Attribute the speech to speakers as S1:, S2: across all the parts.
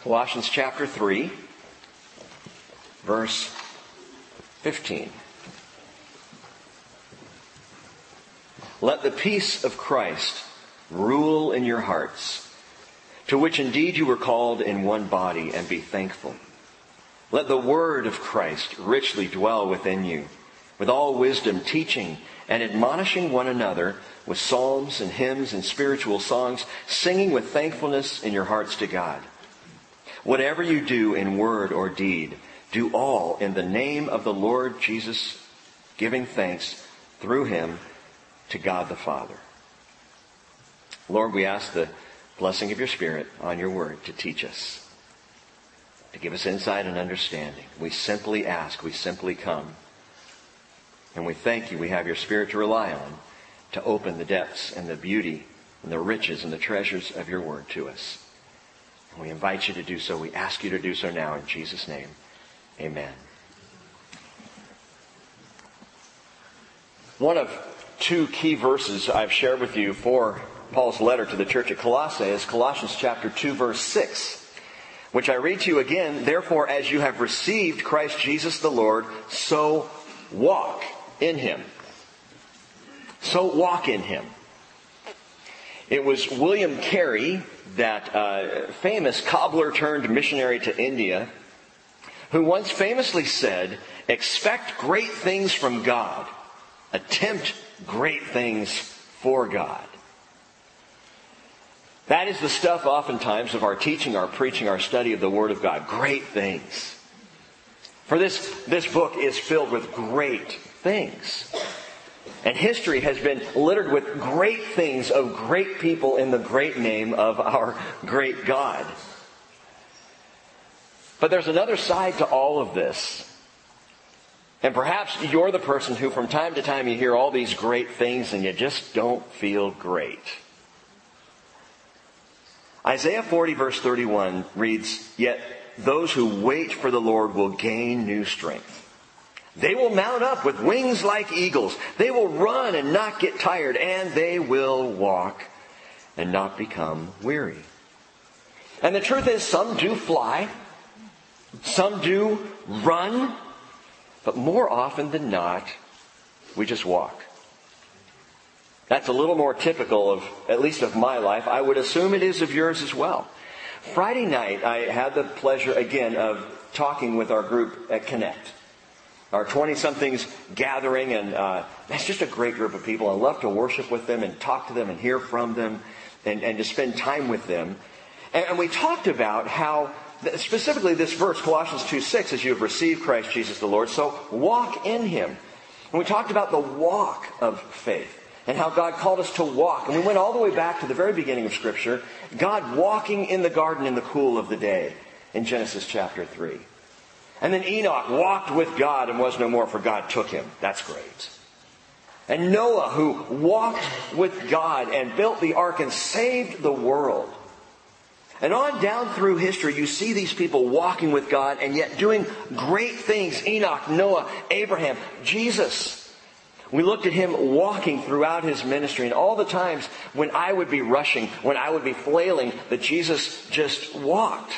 S1: Colossians chapter 3, verse 15. Let the peace of Christ rule in your hearts, to which indeed you were called in one body, and be thankful. Let the word of Christ richly dwell within you, with all wisdom, teaching and admonishing one another with psalms and hymns and spiritual songs, singing with thankfulness in your hearts to God. Whatever you do in word or deed, do all in the name of the Lord Jesus, giving thanks through Him to God the Father. Lord, we ask the blessing of your Spirit on your word to teach us, to give us insight and understanding. We simply ask, we simply come. And we thank you we have your Spirit to rely on to open the depths and the beauty and the riches and the treasures of your word to us. And we invite you to do so. We ask you to do so now in Jesus' name. Amen. One of two key verses I've shared with you for Paul's letter to the church at Colossae is Colossians chapter 2, verse 6, which I read to you again. Therefore, as you have received Christ Jesus the Lord, so walk in Him. So walk in Him. It was William Carey, that famous cobbler turned missionary to India, who once famously said, "Expect great things from God. Attempt great things for God." That is the stuff oftentimes of our teaching, our preaching, our study of the Word of God. Great things. For this book is filled with great things. And history has been littered with great things of great people in the great name of our great God. But there's another side to all of this. And perhaps you're the person who from time to time you hear all these great things and you just don't feel great. Isaiah 40 verse 31 reads, "Yet those who wait for the Lord will gain new strength. They will mount up with wings like eagles. They will run and not get tired, and they will walk and not become weary." And the truth is, some do fly, some do run, but more often than not, we just walk. That's a little more typical of, at least of my life. I would assume it is of yours as well. Friday night, I had the pleasure again of talking with our group at Connect. Our 20-somethings gathering, and that's just a great group of people. I love to worship with them and talk to them and hear from them and to spend time with them. And we talked about how, specifically this verse, Colossians 2:6, "As you have received Christ Jesus the Lord, so walk in Him." And we talked about the walk of faith and how God called us to walk. And we went all the way back to the very beginning of Scripture, God walking in the garden in the cool of the day in Genesis chapter 3. And then Enoch walked with God and was no more, for God took him. That's great. And Noah, who walked with God and built the ark and saved the world. And on down through history, you see these people walking with God and yet doing great things. Enoch, Noah, Abraham, Jesus. We looked at him walking throughout his ministry, and all the times when I would be rushing, when I would be flailing, that Jesus just walked.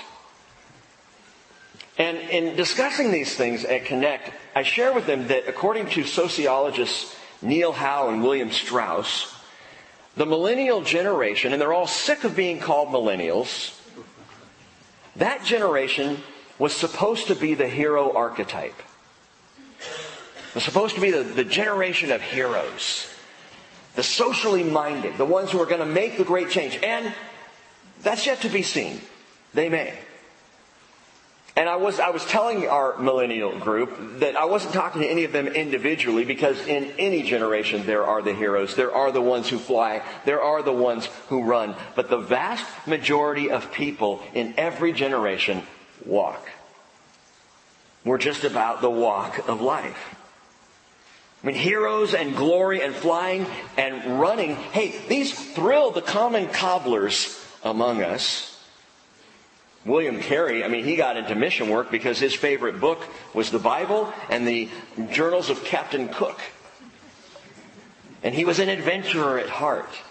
S1: And in discussing these things at Connect, I share with them that according to sociologists Neil Howe and William Strauss, the millennial generation, and they're all sick of being called millennials, that generation was supposed to be the hero archetype. It was supposed to be the generation of heroes. The socially minded, the ones who are going to make the great change. And that's yet to be seen. They may. And I was telling our millennial group that I wasn't talking to any of them individually, because in any generation there are the heroes. There are the ones who fly. There are the ones who run. But the vast majority of people in every generation walk. We're just about the walk of life. I mean, heroes and glory and flying and running, hey, these thrill the common cobblers among us. William Carey, he got into mission work because his favorite book was the Bible and the journals of Captain Cook. And he was an adventurer at heart.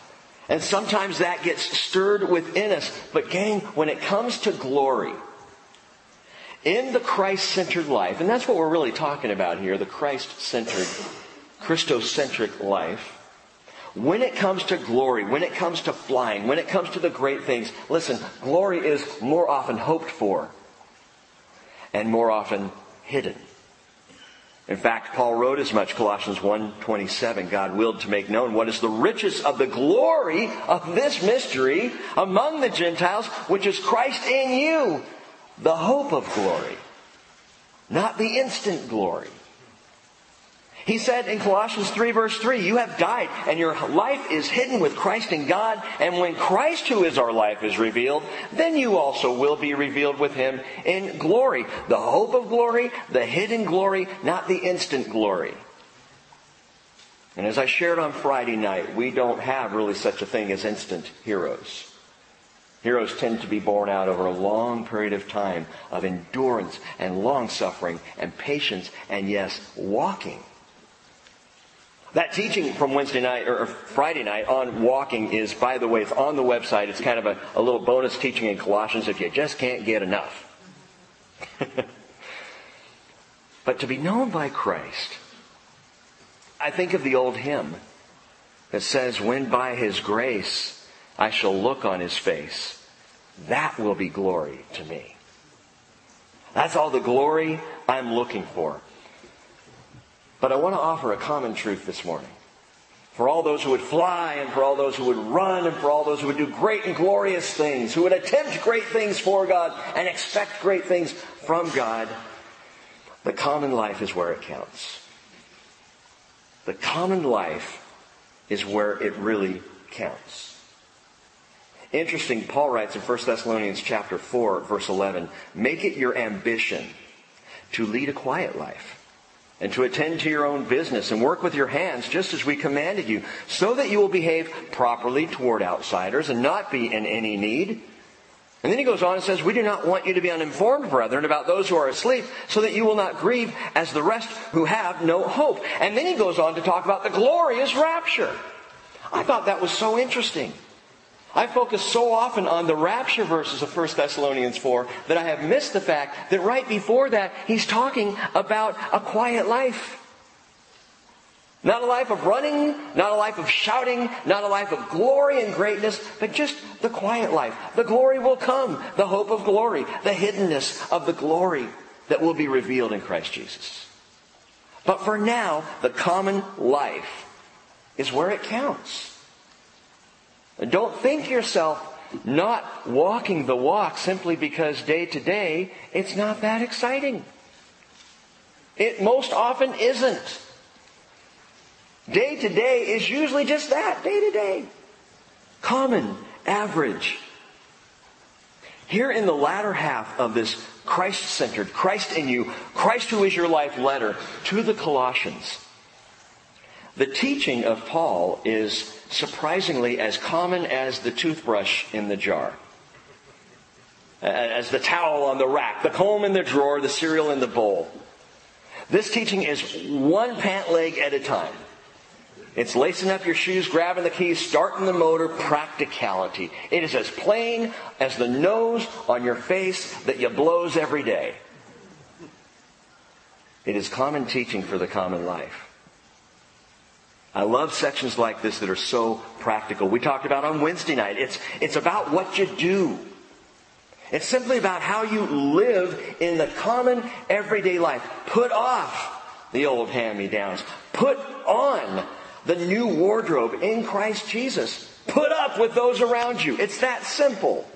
S1: And sometimes that gets stirred within us. But gang, when it comes to glory, in the Christ-centered life, and that's what we're really talking about here, the Christ-centered, Christocentric life, when it comes to glory, when it comes to flying, when it comes to the great things, listen, glory is more often hoped for and more often hidden. In fact, Paul wrote as much, Colossians 1:27, God willed to make known what is the riches of the glory of this mystery among the Gentiles, which is Christ in you, the hope of glory, not the instant glory. He said in Colossians 3 verse 3, you have died and your life is hidden with Christ in God. And when Christ, who is our life, is revealed, then you also will be revealed with Him in glory. The hope of glory, the hidden glory, not the instant glory. And as I shared on Friday night, we don't have really such a thing as instant heroes. Heroes tend to be born out over a long period of time of endurance and long-suffering and patience and, yes, walking. That teaching from Wednesday night or Friday night on walking is, by the way, it's on the website. It's kind of a little bonus teaching in Colossians if you just can't get enough. But to be known by Christ, I think of the old hymn that says, when by His grace I shall look on His face, that will be glory to me. That's all the glory I'm looking for. But I want to offer a common truth this morning. For all those who would fly, and for all those who would run, and for all those who would do great and glorious things, who would attempt great things for God and expect great things from God, the common life is where it counts. The common life is where it really counts. Interesting, Paul writes in 1 Thessalonians chapter 4, verse 11, make it your ambition to lead a quiet life, and to attend to your own business and work with your hands just as we commanded you, so that you will behave properly toward outsiders and not be in any need. And then he goes on and says, we do not want you to be uninformed, brethren, about those who are asleep, so that you will not grieve as the rest who have no hope. And then he goes on to talk about the glorious rapture. I thought that was so interesting. I focus so often on the rapture verses of 1 Thessalonians 4 that I have missed the fact that right before that, he's talking about a quiet life. Not a life of running, not a life of shouting, not a life of glory and greatness, but just the quiet life. The glory will come, the hope of glory, the hiddenness of the glory that will be revealed in Christ Jesus. But for now, the common life is where it counts. And don't think yourself not walking the walk simply because day to day it's not that exciting. It most often isn't. Day to day is usually just that, day to day. Common, average. Here in the latter half of this Christ-centered, Christ in you, Christ who is your life letter to the Colossians, the teaching of Paul is surprisingly as common as the toothbrush in the jar, as the towel on the rack, the comb in the drawer, the cereal in the bowl. This teaching is one pant leg at a time. It's lacing up your shoes, grabbing the keys, starting the motor, practicality. It is as plain as the nose on your face that you blows every day. It is common teaching for the common life. I love sections like this that are so practical. We talked about on Wednesday night. It's about what you do. It's simply about how you live in the common everyday life. Put off the old hand-me-downs. Put on the new wardrobe in Christ Jesus. Put up with those around you. It's that simple.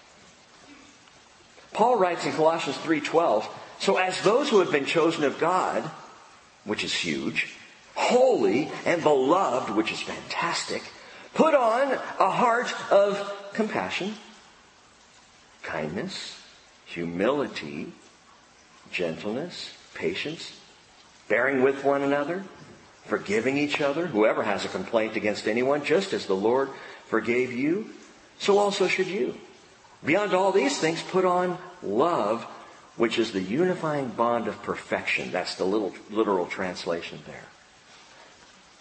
S1: Paul writes in Colossians 3:12, so as those who have been chosen of God, which is huge, holy and beloved, which is fantastic, put on a heart of compassion, kindness, humility, gentleness, patience, bearing with one another, forgiving each other, whoever has a complaint against anyone, just as the Lord forgave you, so also should you. Beyond all these things, put on love, which is the unifying bond of perfection. That's the little literal translation there.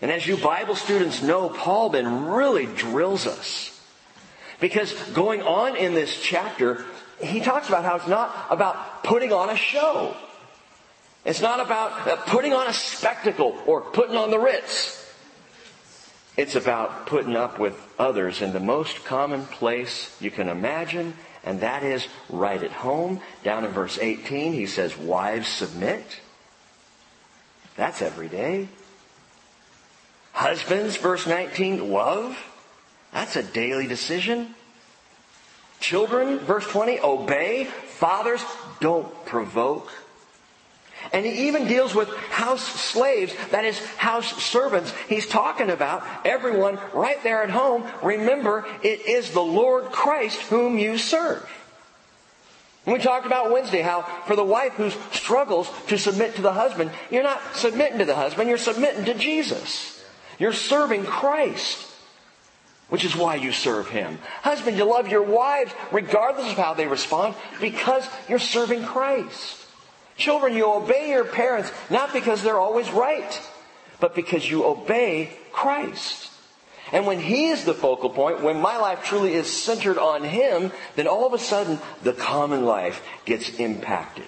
S1: And as you Bible students know, Paul then really drills us. Because going on in this chapter, he talks about how it's not about putting on a show. It's not about putting on a spectacle or putting on the Ritz. It's about putting up with others in the most common place you can imagine, and that is right at home. Down in verse 18, he says, wives, submit. That's every day. Husbands, verse 19, love. That's a daily decision. Children, verse 20, obey. Fathers, don't provoke. And he even deals with house slaves, that is, house servants. He's talking about everyone right there at home. Remember, it is the Lord Christ whom you serve. And we talked about Wednesday how for the wife who struggles to submit to the husband, you're not submitting to the husband, you're submitting to Jesus. You're serving Christ, which is why you serve Him. Husband, you love your wives regardless of how they respond because you're serving Christ. Children, you obey your parents not because they're always right, but because you obey Christ. And when He is the focal point, when my life truly is centered on Him, then all of a sudden the common life gets impacted.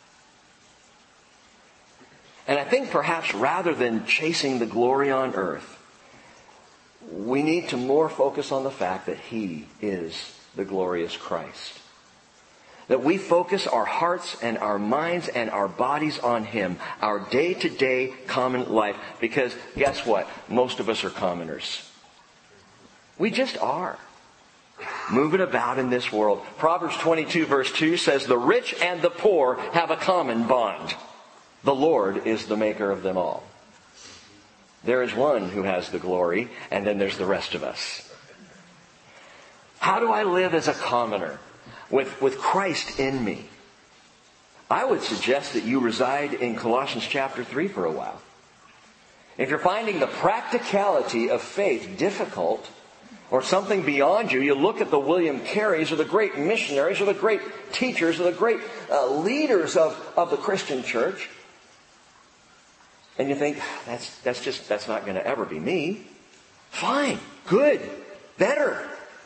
S1: And I think perhaps rather than chasing the glory on earth, we need to more focus on the fact that He is the glorious Christ. That we focus our hearts and our minds and our bodies on Him, our day-to-day common life. Because guess what? Most of us are commoners. We just are. Moving about in this world. Proverbs 22 verse 2 says, the rich and the poor have a common bond. The Lord is the maker of them all. There is one who has the glory, and then there's the rest of us. How do I live as a commoner? With Christ in me. I would suggest that you reside in Colossians chapter 3 for a while. If you're finding the practicality of faith difficult or something beyond you, you look at the William Careys or the great missionaries or the great teachers or the great leaders of the Christian church, and you think, that's not going to ever be me. Fine, good, better.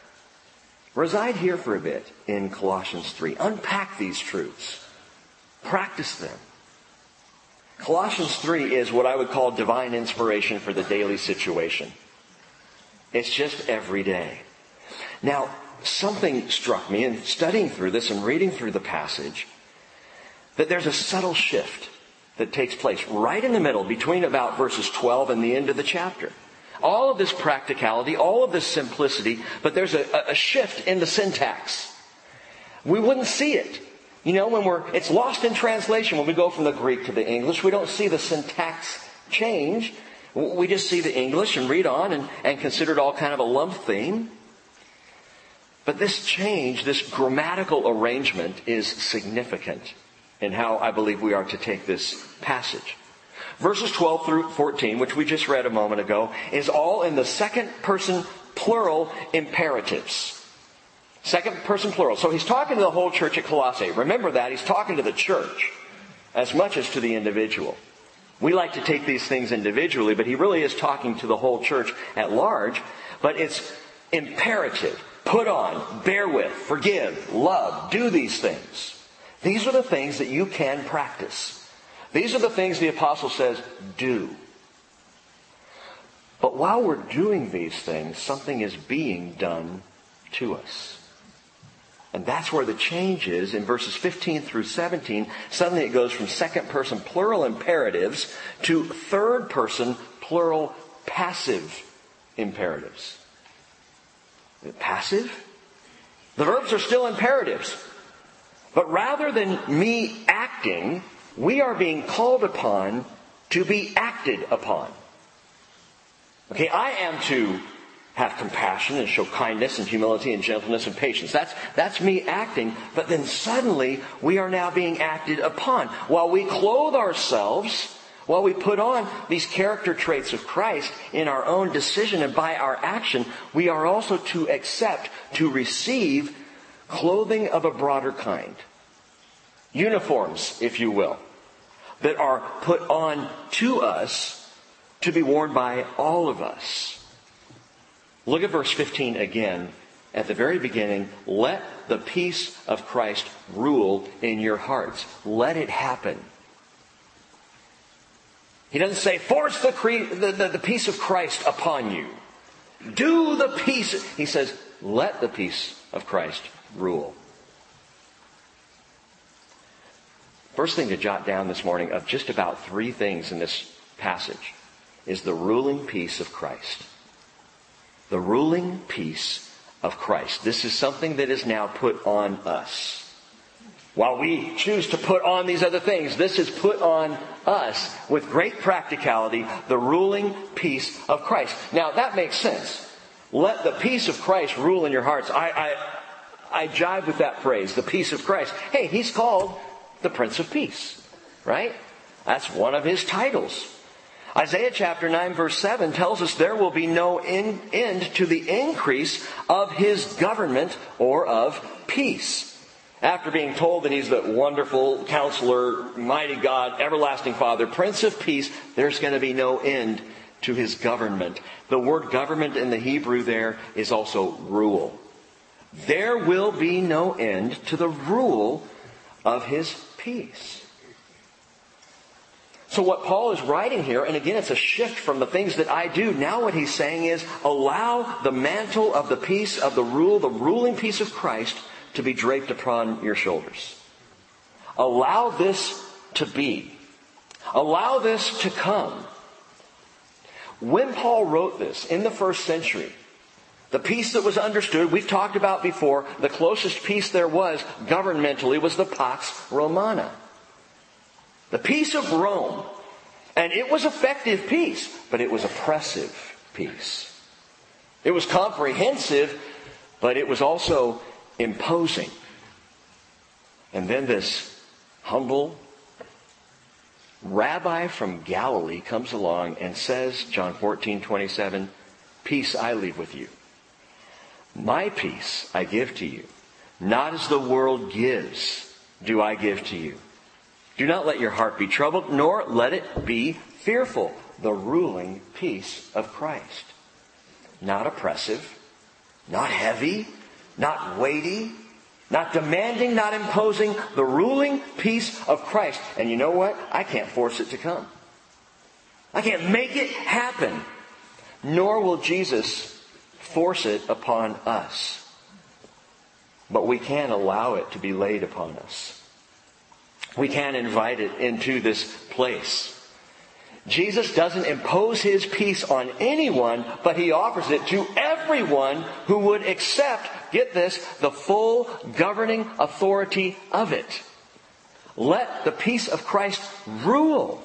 S1: Reside here for a bit in Colossians 3. Unpack these truths. Practice them. Colossians 3 is what I would call divine inspiration for the daily situation. It's just every day. Now, something struck me in studying through this and reading through the passage, that there's a subtle shift that takes place right in the middle between about verses 12 and the end of the chapter. All of this practicality, all of this simplicity, but there's a shift in the syntax. We wouldn't see it. You know, it's lost in translation when we go from the Greek to the English. We don't see the syntax change. We just see the English and read on and consider it all kind of a lump theme. But this change, this grammatical arrangement is significant in how I believe we are to take this passage. Verses 12 through 14, which we just read a moment ago, is all in the second person plural imperatives. Second person plural. So he's talking to the whole church at Colossae. Remember that. He's talking to the church as much as to the individual. We like to take these things individually, but he really is talking to the whole church at large. But it's imperative. Put on, bear with, forgive, love, do these things. These are the things that you can practice. These are the things the apostle says, do. But while we're doing these things, something is being done to us. And that's where the change is in verses 15 through 17. Suddenly it goes from second person plural imperatives to third person plural passive imperatives. Passive? The verbs are still imperatives. But rather than me acting, we are being called upon to be acted upon. Okay, I am to have compassion and show kindness and humility and gentleness and patience. That's me acting. But then suddenly we are now being acted upon. While we clothe ourselves, while we put on these character traits of Christ in our own decision and by our action, we are also to accept, to receive clothing of a broader kind. Uniforms, if you will, that are put on to us to be worn by all of us. Look at verse 15 again. At the very beginning, let the peace of Christ rule in your hearts. Let it happen. He doesn't say, force the peace of Christ upon you. Do the peace. He says, let the peace of Christ rule. First thing to jot down this morning of just about 3 things in this passage is the ruling peace of Christ. The ruling peace of Christ. This is something that is now put on us. While we choose to put on these other things, this is put on us with great practicality, the ruling peace of Christ. Now, that makes sense. Let the peace of Christ rule in your hearts. I jive with that phrase, the peace of Christ. Hey, He's called the Prince of Peace, right? That's one of His titles. Isaiah chapter 9 verse 7 tells us there will be no end to the increase of His government or of peace. After being told that He's the wonderful Counselor, mighty God, everlasting Father, Prince of Peace, there's going to be no end to His government. The word government in the Hebrew there is also rule. There will be no end to the rule of His peace. So what Paul is writing here, and again it's a shift from the things that I do, now what he's saying is allow the mantle of the peace of the ruling peace of Christ to be draped upon your shoulders. Allow this to be. Allow this to come. When Paul wrote this in the first century, the peace that was understood, we've talked about before, the closest peace there was governmentally was the Pax Romana. The peace of Rome. And it was effective peace, but it was oppressive peace. It was comprehensive, but it was also imposing. And then this humble rabbi from Galilee comes along and says, John 14:27, peace I leave with you. My peace I give to you. Not as the world gives, do I give to you. Do not let your heart be troubled, nor let it be fearful. The ruling peace of Christ. Not oppressive, not heavy, not weighty, not demanding, not imposing. The ruling peace of Christ. And you know what? I can't force it to come. I can't make it happen. Nor will Jesus force it upon us. But we can allow it to be laid upon us. We can invite it into this place. Jesus doesn't impose His peace on anyone, but He offers it to everyone who would accept, get this, the full governing authority of it. Let the peace of Christ rule.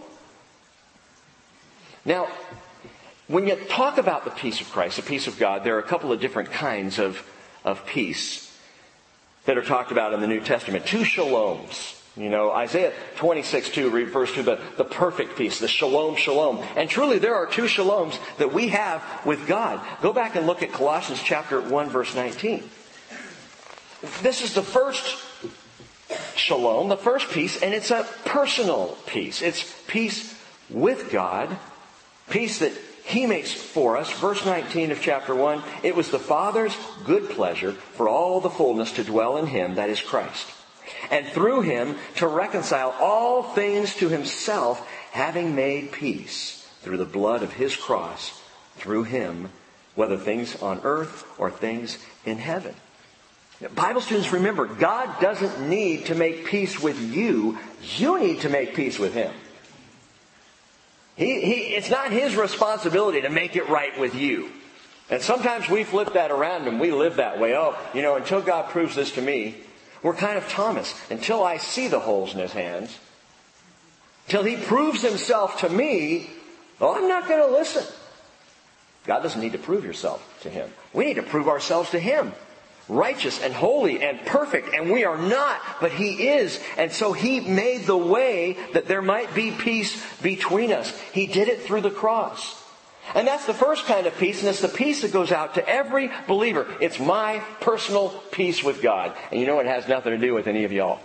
S1: Now, when you talk about the peace of Christ, the peace of God, there are a couple of different kinds of peace that are talked about in the New Testament. 2 shaloms. You know, Isaiah 26:2 refers to the perfect peace, the shalom, shalom. And truly there are 2 shaloms that we have with God. Go back and look at Colossians chapter 1 verse 19. This is the first shalom, the first peace, and it's a personal peace. It's peace with God, peace that He makes for us. Verse 19 of chapter 1, it was the Father's good pleasure for all the fullness to dwell in Him, that is Christ. And through Him to reconcile all things to Himself, having made peace through the blood of His cross, through Him, whether things on earth or things in heaven. Bible students, remember, God doesn't need to make peace with you. You need to make peace with Him. It's not His responsibility to make it right with you. And sometimes we flip that around and we live that way. Oh, until God proves this to me, we're kind of Thomas. Until I see the holes in His hands, till He proves Himself to me, I'm not going to listen. God doesn't need to prove yourself to Him. We need to prove ourselves to Him. Righteous and holy and perfect, and we are not, but He is. And so He made the way that there might be peace between us. He did it through the cross. And that's the first kind of peace, and it's the peace that goes out to every believer. It's my personal peace with God. And you know it has nothing to do with any of y'all.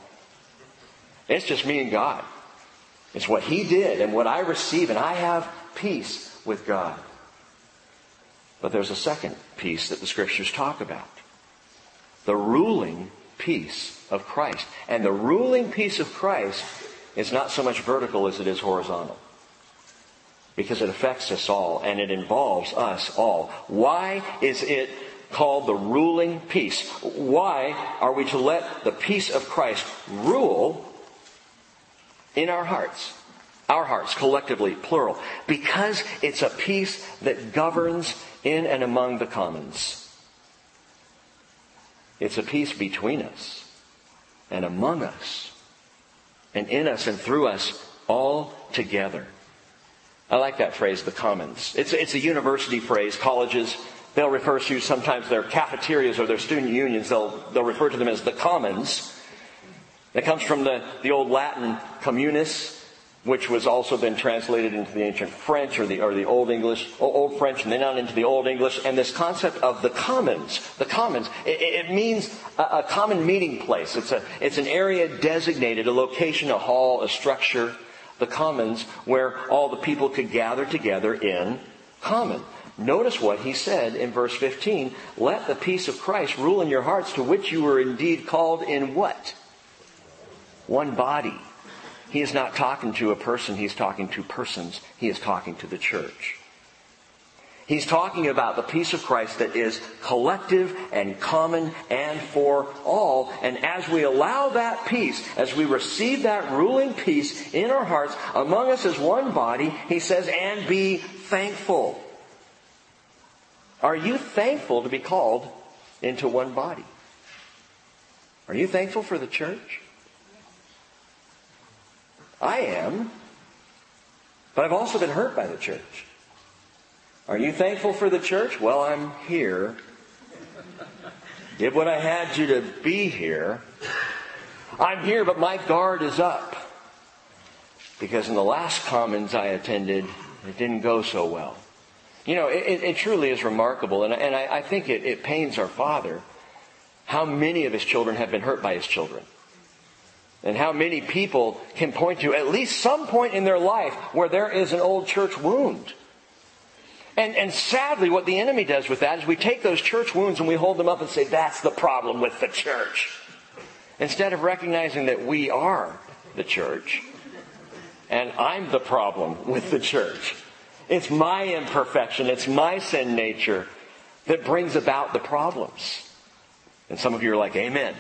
S1: It's just me and God. It's what He did and what I receive, and I have peace with God. But there's a second peace that the Scriptures talk about. The ruling peace of Christ. And the ruling peace of Christ is not so much vertical as it is horizontal. Because it affects us all and it involves us all. Why is it called the ruling peace? Why are we to let the peace of Christ rule in our hearts? Our hearts, collectively, plural. Because it's a peace that governs in and among the commons. It's a peace between us and among us and in us and through us all together. I like that phrase, the commons. It's a university phrase. Colleges, they'll refer to sometimes their cafeterias or their student unions, they'll refer to them as the commons. It comes from the old Latin communis, which was also then translated into the ancient French or the Old English, Old French, and then on into the Old English. And this concept of the commons, it means a common meeting place. It's an area designated, a location, a hall, a structure, the commons, where all the people could gather together in common. Notice what he said in verse 15. Let the peace of Christ rule in your hearts, to which you were indeed called in what? One body. He is not talking to a person, he's talking to persons. He is talking to the church. He's talking about the peace of Christ that is collective and common and for all. And as we allow that peace, as we receive that ruling peace in our hearts among us as one body, he says, and be thankful. Are you thankful to be called into one body? Are you thankful for the church? I am. But I've also been hurt by the church. Are you thankful for the church? Well, I'm here. Did what I had to do to be here. I'm here, but my guard is up. Because in the last commons I attended, it didn't go so well. You know, it truly is remarkable. And I think it pains our Father how many of His children have been hurt by His children. And how many people can point to at least some point in their life where there is an old church wound. And sadly, what the enemy does with that is we take those church wounds and we hold them up and say, that's the problem with the church. Instead of recognizing that we are the church. And I'm the problem with the church. It's my imperfection, it's my sin nature that brings about the problems. And some of you are like, amen.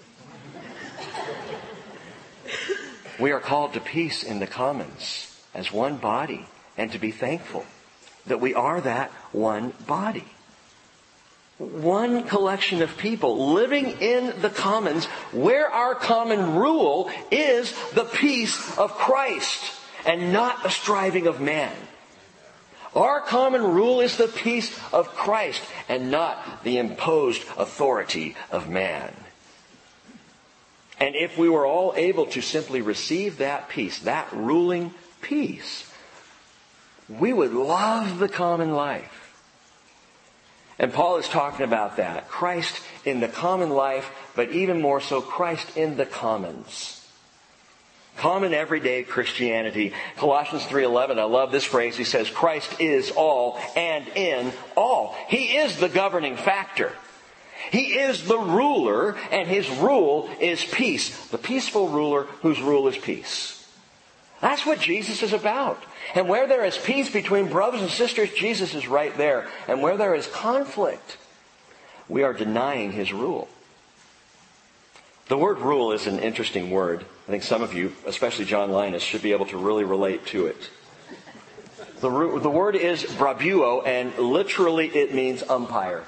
S1: We are called to peace in the commons as one body and to be thankful that we are that one body. One collection of people living in the commons where our common rule is the peace of Christ and not the striving of man. Our common rule is the peace of Christ and not the imposed authority of man. And if we were all able to simply receive that peace, that ruling peace, we would love the common life. And Paul is talking about that. Christ in the common life, but even more so, Christ in the commons. Common everyday Christianity. Colossians 3:11, I love this phrase. He says, Christ is all and in all. He is the governing factor. He is the ruler, and His rule is peace. The peaceful ruler whose rule is peace. That's what Jesus is about. And where there is peace between brothers and sisters, Jesus is right there. And where there is conflict, we are denying His rule. The word rule is an interesting word. I think some of you, especially John Linus, should be able to really relate to it. The word is brabuo, and literally it means umpire.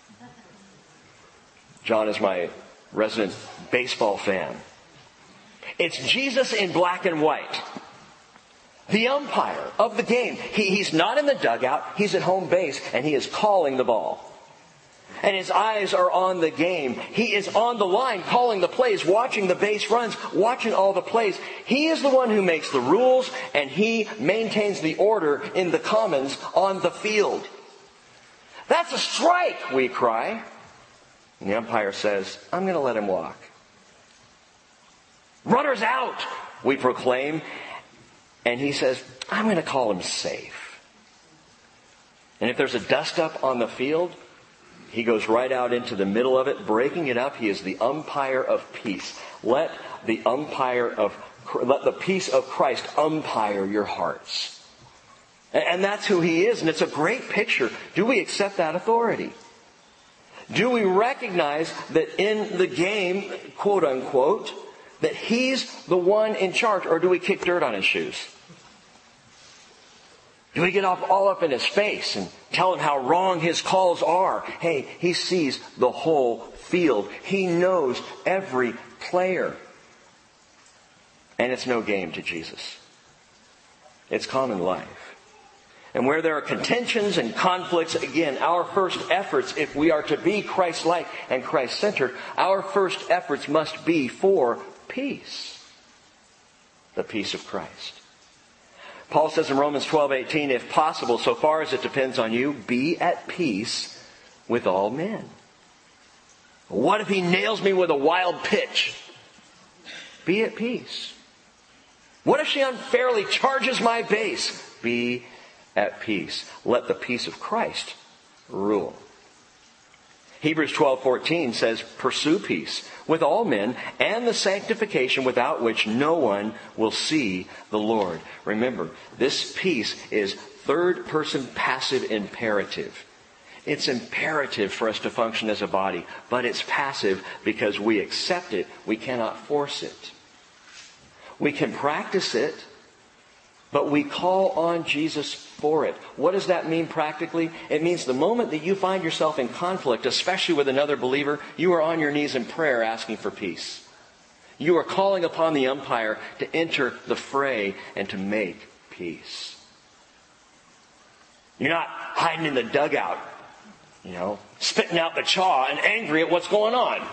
S1: John is my resident baseball fan. It's Jesus in black and white. The umpire of the game. He's not in the dugout. He's at home base and he is calling the ball. And his eyes are on the game. He is on the line calling the plays, watching the base runs, watching all the plays. He is the one who makes the rules and he maintains the order in the commons on the field. That's a strike, we cry. And the umpire says, I'm going to let him walk. Runner's out, we proclaim. And he says, I'm going to call him safe. And if there's a dust-up on the field, he goes right out into the middle of it, breaking it up. He is the umpire of peace. Let the peace of Christ umpire your hearts. And that's who he is, and it's a great picture. Do we accept that authority? Do we recognize that in the game, quote unquote, that he's the one in charge, or do we kick dirt on his shoes? Do we get all up in his face and tell him how wrong his calls are? Hey, he sees the whole field. He knows every player. And it's no game to Jesus. It's common life. And where there are contentions and conflicts, again, our first efforts, if we are to be Christ-like and Christ-centered, our first efforts must be for peace. The peace of Christ. Paul says in Romans 12:18, if possible, so far as it depends on you, be at peace with all men. What if he nails me with a wild pitch? Be at peace. What if she unfairly charges my base? Be at peace. Let the peace of Christ rule. Hebrews 12:14 says, pursue peace with all men and the sanctification without which no one will see the Lord. Remember, this peace is third person passive imperative. It's imperative for us to function as a body, but it's passive because we accept it. We cannot force it. We can practice it, but we call on Jesus for it. What does that mean practically? It means the moment that you find yourself in conflict, especially with another believer, you are on your knees in prayer asking for peace. You are calling upon the umpire to enter the fray and to make peace. You're not hiding in the dugout, spitting out the chaw and angry at what's going on.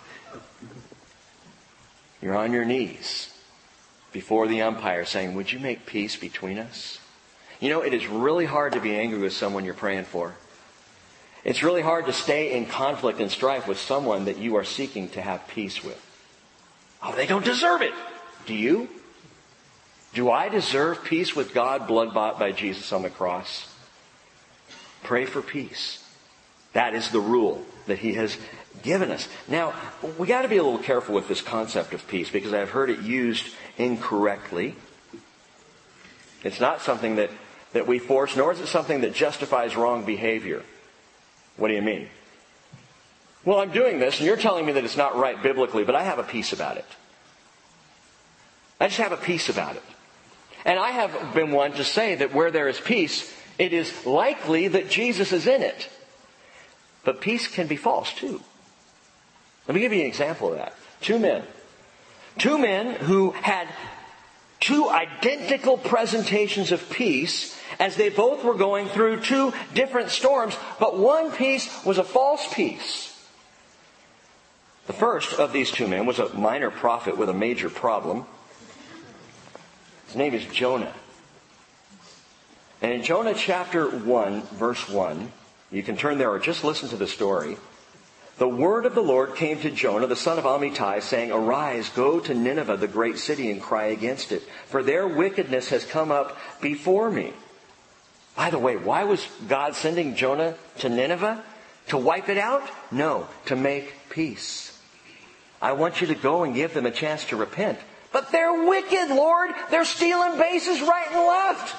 S1: You're on your knees before the umpire saying, would you make peace between us? It is really hard to be angry with someone you're praying for. It's really hard to stay in conflict and strife with someone that you are seeking to have peace with. Oh, they don't deserve it. Do you? Do I deserve peace with God, blood-bought by Jesus on the cross? Pray for peace. That is the rule that he has given us. Now, we got to be a little careful with this concept of peace because I've heard it used incorrectly. It's not something that we force, nor is it something that justifies wrong behavior. What do you mean? Well, I'm doing this and you're telling me that it's not right biblically, but I have a peace about it. I just have a peace about it. And I have been one to say that where there is peace, it is likely that Jesus is in it. But peace can be false too. Let me give you an example of that. Two men who had two identical presentations of peace as they both were going through two different storms, but one peace was a false peace. The first of these two men was a minor prophet with a major problem. His name is Jonah. And in Jonah chapter 1, verse 1, you can turn there or just listen to the story. The word of the Lord came to Jonah, the son of Amittai, saying, arise, go to Nineveh, the great city, and cry against it, for their wickedness has come up before me. By the way, why was God sending Jonah to Nineveh? To wipe it out? No, to make peace. I want you to go and give them a chance to repent. But they're wicked, Lord. They're stealing bases right and left.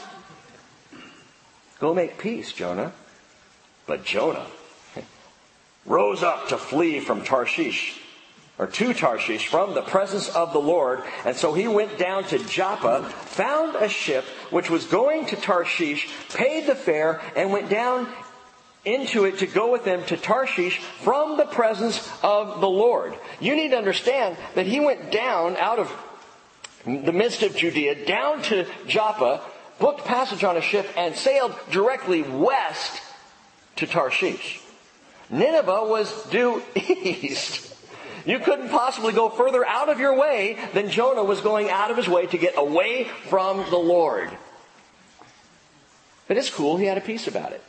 S1: Go make peace, Jonah. But Jonah rose up to flee from Tarshish, or to Tarshish, from the presence of the Lord. And so he went down to Joppa, found a ship which was going to Tarshish, paid the fare, and went down into it to go with them to Tarshish from the presence of the Lord. You need to understand that he went down out of the midst of Judea, down to Joppa, booked passage on a ship, and sailed directly west to Tarshish. Nineveh was due east. You couldn't possibly go further out of your way than Jonah was going out of his way to get away from the Lord. But it's cool, he had a peace about it.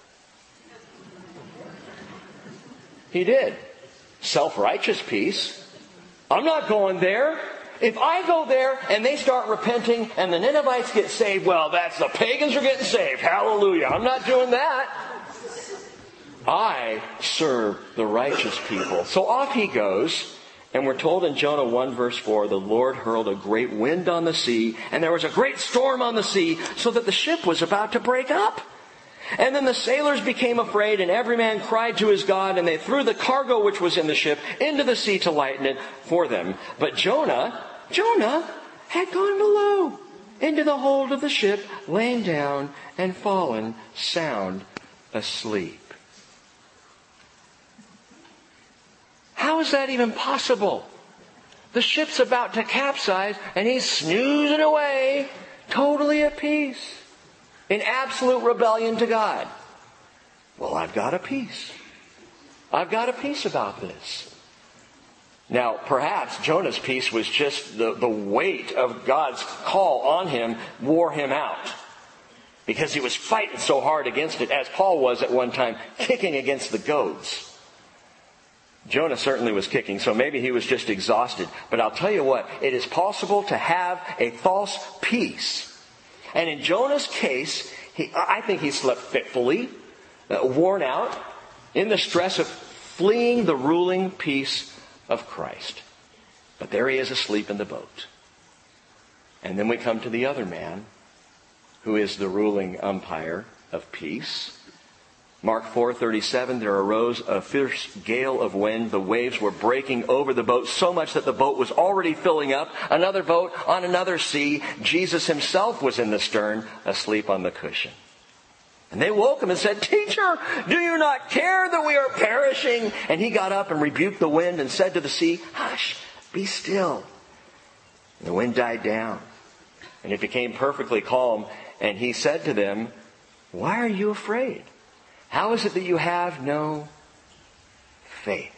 S1: He did. Self-righteous peace. I'm not going there. If I go there and they start repenting and the Ninevites get saved, well, that's the pagans are getting saved. Hallelujah. I'm not doing that. I serve the righteous people. So off he goes. And we're told in Jonah 1 verse 4, the Lord hurled a great wind on the sea, and there was a great storm on the sea, so that the ship was about to break up. And then the sailors became afraid, and every man cried to his God, and they threw the cargo which was in the ship into the sea to lighten it for them. But Jonah had gone below into the hold of the ship, lain down and fallen sound asleep. How is that even possible? The ship's about to capsize and he's snoozing away, totally at peace, in absolute rebellion to God. Well, I've got a peace. I've got a peace about this. Now, perhaps Jonah's peace was just the weight of God's call on him wore him out. Because he was fighting so hard against it, as Paul was at one time, kicking against the goads. Jonah certainly was kicking, so maybe he was just exhausted. But I'll tell you what, it is possible to have a false peace. And in Jonah's case, I think he slept fitfully, worn out, in the stress of fleeing the ruling peace of Christ. But there he is asleep in the boat. And then we come to the other man, who is the ruling umpire of peace. Mark 4:37, there arose a fierce gale of wind. The waves were breaking over the boat so much that the boat was already filling up. Another boat on another sea. Jesus himself was in the stern, asleep on the cushion. And they woke him and said, "Teacher, do you not care that we are perishing?" And he got up and rebuked the wind and said to the sea, "Hush, be still." And the wind died down, and it became perfectly calm. And he said to them, "Why are you afraid? How is it that you have no faith?"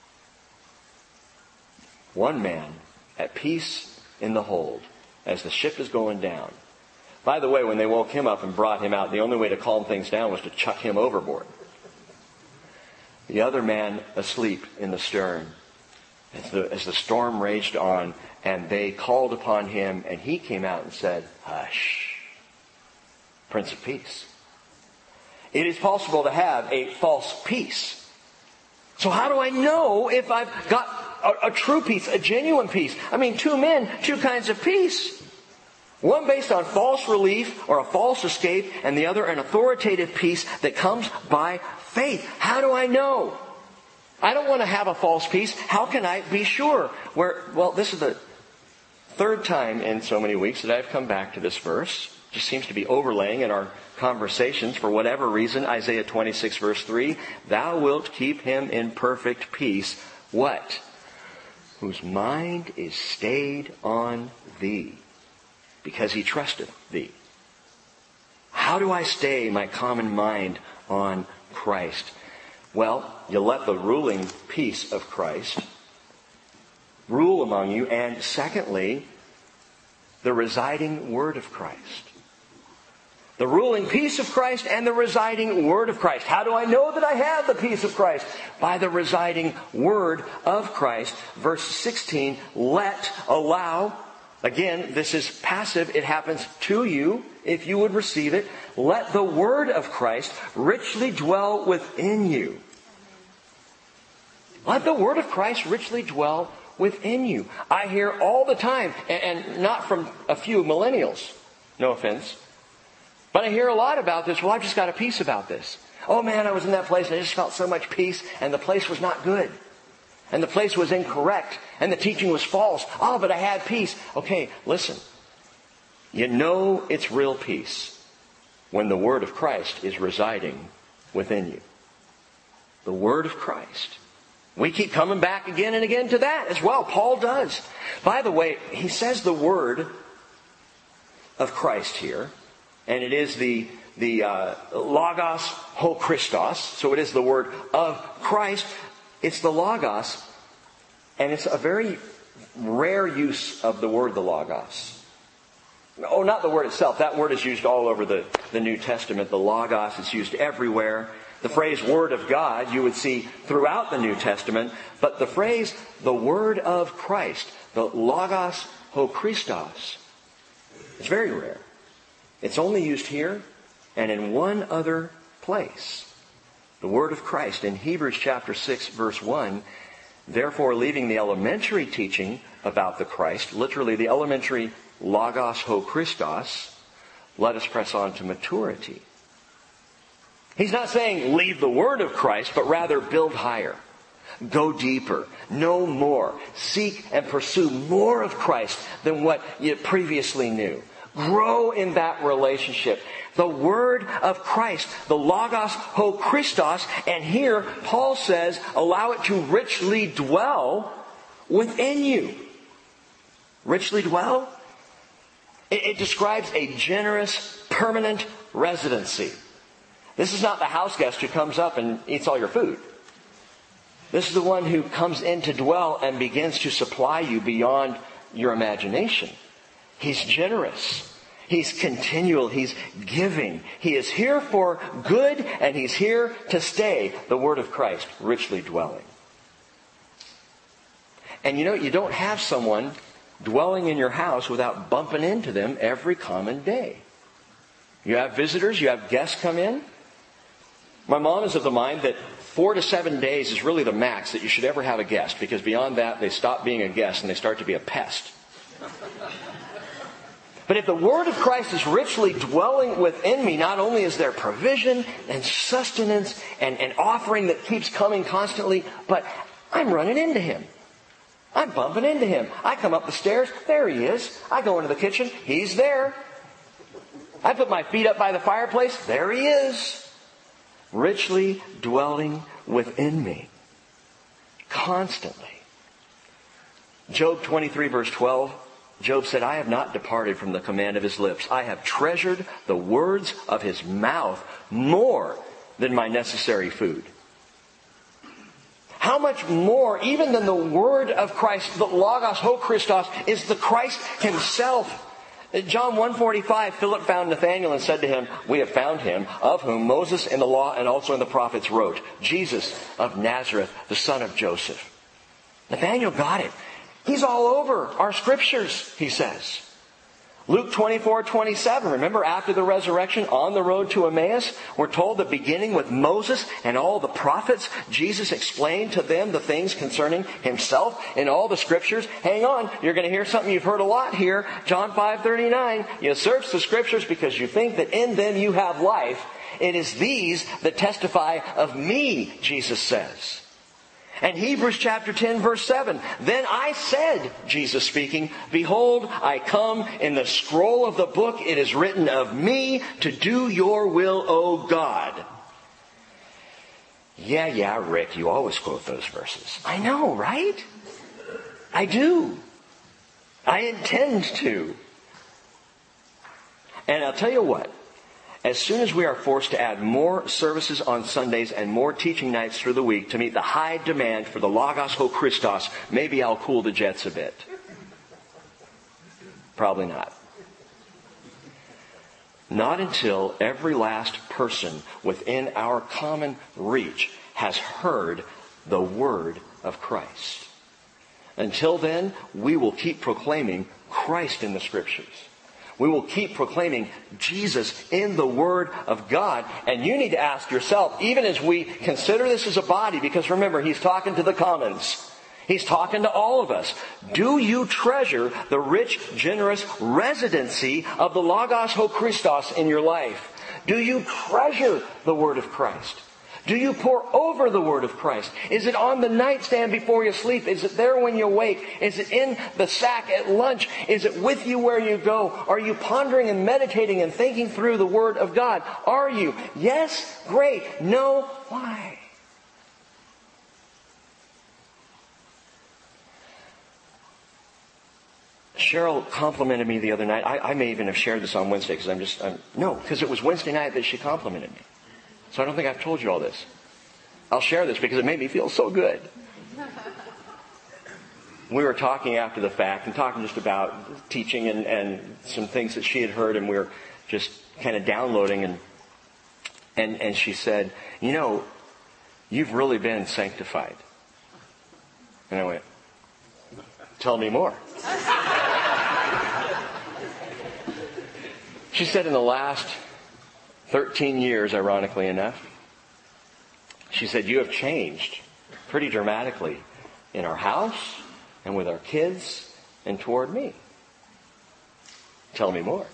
S1: One man at peace in the hold as the ship is going down. By the way, when they woke him up and brought him out, the only way to calm things down was to chuck him overboard. The other man asleep in the stern as the storm raged on, and they called upon him, and he came out and said, "Hush, Prince of Peace." It is possible to have a false peace. So how do I know if I've got a true peace, a genuine peace? I mean, two men, two kinds of peace. One based on false relief or a false escape, and the other an authoritative peace that comes by faith. How do I know? I don't want to have a false peace. How can I be sure? Well, this is the third time in so many weeks that I've come back to this verse. It just seems to be overlaying in our conversations for whatever reason. Isaiah 26 verse 3, "Thou wilt keep him in perfect peace." What? "Whose mind is stayed on thee, because he trusteth thee." How do I stay my common mind on Christ? Well, you let the ruling peace of Christ rule among you, and secondly, the residing word of Christ. The ruling peace of Christ and the residing word of Christ. How do I know that I have the peace of Christ? By the residing word of Christ. Verse 16, allow. Again, this is passive. It happens to you if you would receive it. Let the word of Christ richly dwell within you. Let the word of Christ richly dwell within you. I hear all the time, and not from a few millennials, no offense, but I hear a lot about this. Well, I've just got a peace about this. Oh man, I was in that place and I just felt so much peace, and the place was not good. And the place was incorrect. And the teaching was false. Oh, but I had peace. Okay, listen. You know it's real peace when the word of Christ is residing within you. The word of Christ. We keep coming back again and again to that as well. Paul does. By the way, he says the word of Christ here. And it is the Logos ho Christos. So it is the word of Christ. It's the Logos. And it's a very rare use of the word, the Logos. Oh, not the word itself. That word is used all over the New Testament. The Logos is used everywhere. The phrase word of God you would see throughout the New Testament. But the phrase the word of Christ, the Logos ho Christos, it's very rare. It's only used here and in one other place. The Word of Christ. In Hebrews chapter 6, verse 1, therefore leaving the elementary teaching about the Christ, literally the elementary Logos Ho Christos, let us press on to maturity. He's not saying leave the Word of Christ, but rather build higher. Go deeper. Know more. Seek and pursue more of Christ than what you previously knew. Grow in that relationship. The Word of Christ, the Logos Ho Christos, and here Paul says, allow it to richly dwell within you. Richly dwell? It describes a generous, permanent residency. This is not the house guest who comes up and eats all your food. This is the one who comes in to dwell and begins to supply you beyond your imagination. He's generous. He's continual. He's giving. He is here for good, and He's here to stay. The Word of Christ, richly dwelling. And you don't have someone dwelling in your house without bumping into them every common day. You have visitors, you have guests come in. My mom is of the mind that 4 to 7 days is really the max that you should ever have a guest, because beyond that, they stop being a guest and they start to be a pest. But if the Word of Christ is richly dwelling within me, not only is there provision and sustenance and offering that keeps coming constantly, but I'm running into Him. I'm bumping into Him. I come up the stairs, there He is. I go into the kitchen, He's there. I put my feet up by the fireplace, there He is. Richly dwelling within me. Constantly. Job 23 verse 12. Job said, I have not departed from the command of His lips. I have treasured the words of His mouth more than my necessary food. How much more, even than the Word of Christ, the Logos Ho Christos, is the Christ Himself. John 1:45, Philip found Nathanael and said to him, we have found Him, of whom Moses in the law and also in the prophets wrote, Jesus of Nazareth, the son of Joseph. Nathanael got it. He's all over our scriptures, he says. Luke 24:27, remember after the resurrection on the road to Emmaus, we're told that beginning with Moses and all the prophets, Jesus explained to them the things concerning Himself in all the scriptures. Hang on, you're going to hear something you've heard a lot here. John 5:39, you search the scriptures because you think that in them you have life. It is these that testify of me, Jesus says. And Hebrews chapter 10 verse 7. Then I said, Jesus speaking, behold, I come. In the scroll of the book it is written of me to do your will, O God. Yeah, Rick, you always quote those verses. I know, right? I do. I intend to. And I'll tell you what. As soon as we are forced to add more services on Sundays and more teaching nights through the week to meet the high demand for the Logos Ho Christos, maybe I'll cool the jets a bit. Probably not. Not until every last person within our common reach has heard the Word of Christ. Until then, we will keep proclaiming Christ in the Scriptures. We will keep proclaiming Jesus in the Word of God. And you need to ask yourself, even as we consider this as a body, because remember, He's talking to the commons. He's talking to all of us. Do you treasure the rich, generous residency of the Logos Ho Christos in your life? Do you treasure the Word of Christ? Do you pore over the Word of Christ? Is it on the nightstand before you sleep? Is it there when you wake? Is it in the sack at lunch? Is it with you where you go? Are you pondering and meditating and thinking through the Word of God? Are you? Yes? Great. No? Why? Cheryl complimented me the other night. I may even have shared this on Wednesday because it was Wednesday night that she complimented me. So I don't think I've told you all this. I'll share this because it made me feel so good. We were talking after the fact and talking just about teaching and some things that she had heard, and we were just kind of downloading, and she said, you've really been sanctified. And I went, tell me more. She said in the last 13 years, ironically enough, She said, you have changed pretty dramatically in our house and with our kids and toward me. Tell me more.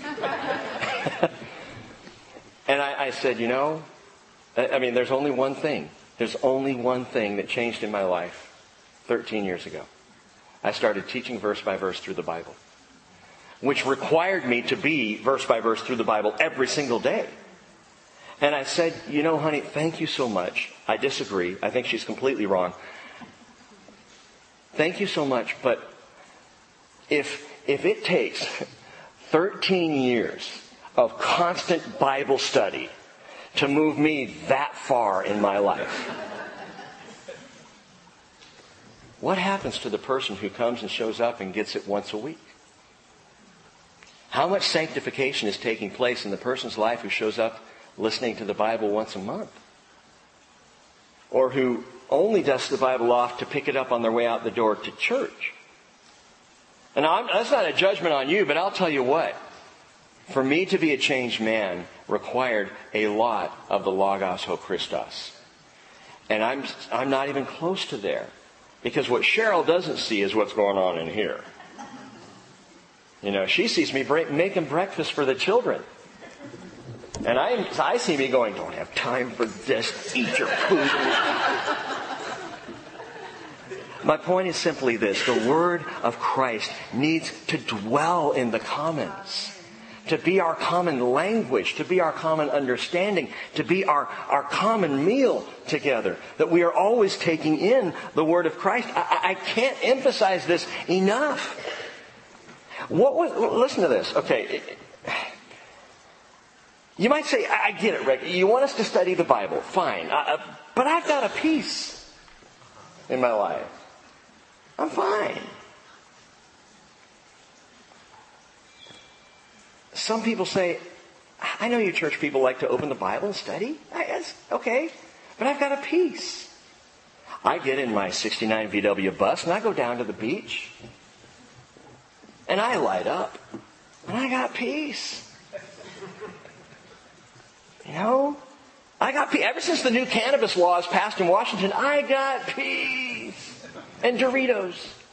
S1: And I said, there's only one thing. There's only one thing that changed in my life 13 years ago. I started teaching verse by verse through the Bible, which required me to be verse by verse through the Bible every single day. And I said, honey, thank you so much. I disagree. I think she's completely wrong. Thank you so much, but if it takes 13 years of constant Bible study to move me that far in my life, what happens to the person who comes and shows up and gets it once a week? How much sanctification is taking place in the person's life who shows up listening to the Bible once a month? Or who only dusts the Bible off to pick it up on their way out the door to church? And that's not a judgment on you, but I'll tell you what. For me to be a changed man required a lot of the Logos Ho Christos. And I'm not even close to there. Because what Cheryl doesn't see is what's going on in here. She sees me making breakfast for the children. And I see me going, don't have time for this, eat your food. My point is simply this. The Word of Christ needs to dwell in the commons, to be our common language, to be our common understanding, to be our common meal together, that we are always taking in the Word of Christ. I can't emphasize this enough. Listen to this. Okay. You might say, I get it, Rick. You want us to study the Bible. Fine. But I've got a peace in my life. I'm fine. Some people say, I know you church people like to open the Bible and study. That's okay. But I've got a peace. I get in my 69 VW bus and I go down to the beach. And I light up. And I got peace. I got peace. Ever since the new cannabis laws passed in Washington, I got peace. And Doritos.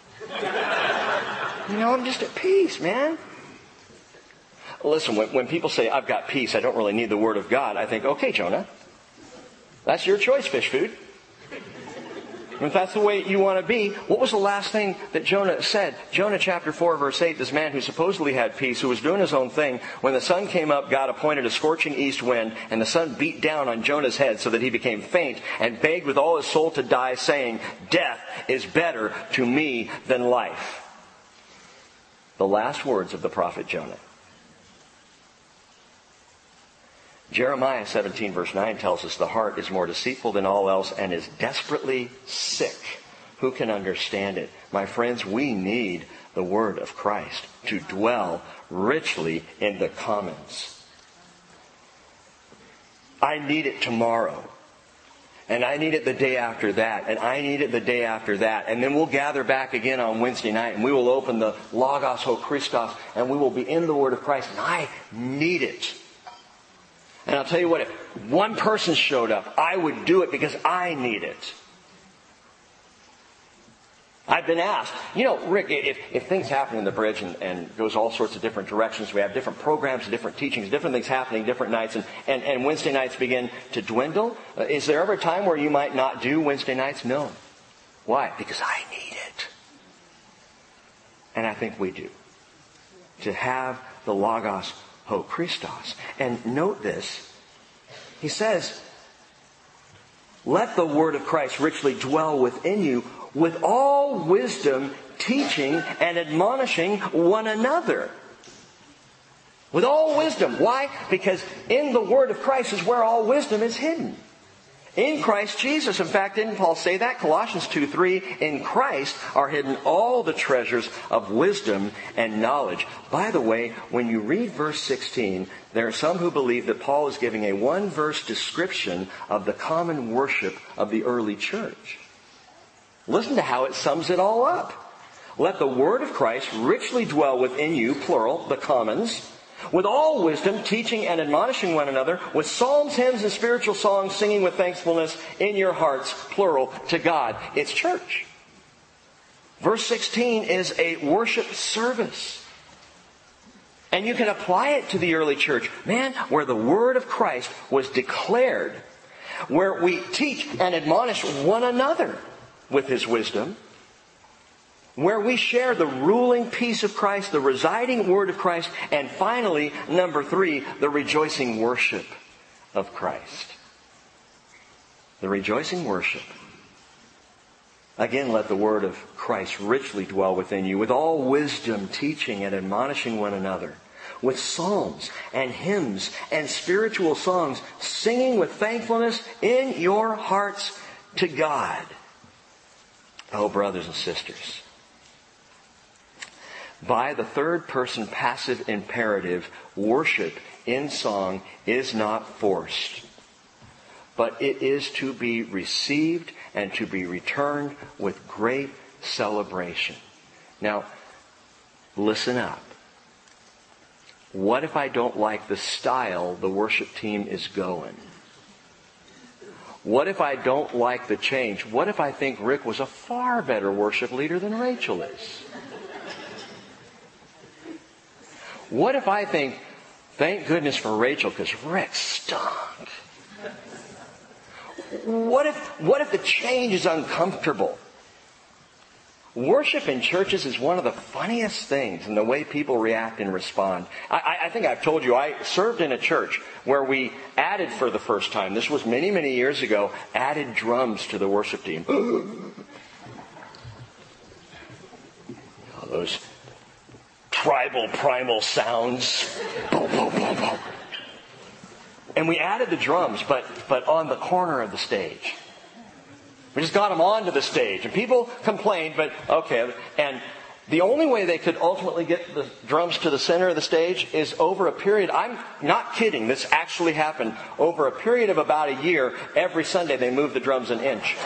S1: I'm just at peace, man. Listen, when people say, I've got peace, I don't really need the Word of God, I think, okay, Jonah, that's your choice, fish food. If that's the way you want to be, what was the last thing that Jonah said? Jonah chapter 4, verse 8, this man who supposedly had peace, who was doing his own thing, when the sun came up, God appointed a scorching east wind, and the sun beat down on Jonah's head so that he became faint and begged with all his soul to die, saying, death is better to me than life. The last words of the prophet Jonah. Jeremiah 17 verse 9 tells us the heart is more deceitful than all else and is desperately sick. Who can understand it? My friends, we need the Word of Christ to dwell richly in the commons. I need it tomorrow. And I need it the day after that. And I need it the day after that. And then we'll gather back again on Wednesday night and we will open the Logos Ho Christos and we will be in the Word of Christ. And I need it. And I'll tell you what, if one person showed up, I would do it because I need it. I've been asked, Rick, if things happen in the bridge and goes all sorts of different directions, we have different programs, different teachings, different things happening, different nights, and Wednesday nights begin to dwindle, is there ever a time where you might not do Wednesday nights? No. Why? Because I need it. And I think we do. To have the Logos Ho Christos. And note this. He says, let the Word of Christ richly dwell within you with all wisdom, teaching and admonishing one another. With all wisdom. Why? Because in the Word of Christ is where all wisdom is hidden. In Christ Jesus. In fact, didn't Paul say that? Colossians 2:3, in Christ are hidden all the treasures of wisdom and knowledge. By the way, when you read verse 16, there are some who believe that Paul is giving a one-verse description of the common worship of the early church. Listen to how it sums it all up. Let the Word of Christ richly dwell within you, plural, the commons, With all wisdom, teaching and admonishing one another, with psalms, hymns, and spiritual songs, singing with thankfulness in your hearts, plural, to God. It's church. Verse 16 is a worship service. And you can apply it to the early church. Man, where the word of Christ was declared, where we teach and admonish one another with His wisdom, where we share the ruling peace of Christ, the residing word of Christ, and finally, number 3, the rejoicing worship of Christ. The rejoicing worship. Again, let the word of Christ richly dwell within you, with all wisdom, teaching and admonishing one another, with psalms and hymns and spiritual songs, singing with thankfulness in your hearts to God. Oh, brothers and sisters, by the third person passive imperative, worship in song is not forced, but it is to be received and to be returned with great celebration. Now, listen up. What if I don't like the style the worship team is going? What if I don't like the change? What if I think Rick was a far better worship leader than Rachel is? What if I think, thank goodness for Rachel because Rick stunk? What if the change is uncomfortable? Worship in churches is one of the funniest things in the way people react and respond. I think I've told you, I served in a church where we added for the first time, this was many, many years ago, added drums to the worship team. Those tribal, primal sounds. Boom, boom, boom, boom. And we added the drums, but on the corner of the stage. We just got them onto the stage. And people complained, but okay. And the only way they could ultimately get the drums to the center of the stage is over a period, I'm not kidding, this actually happened, over a period of about a year, every Sunday they moved the drums an inch.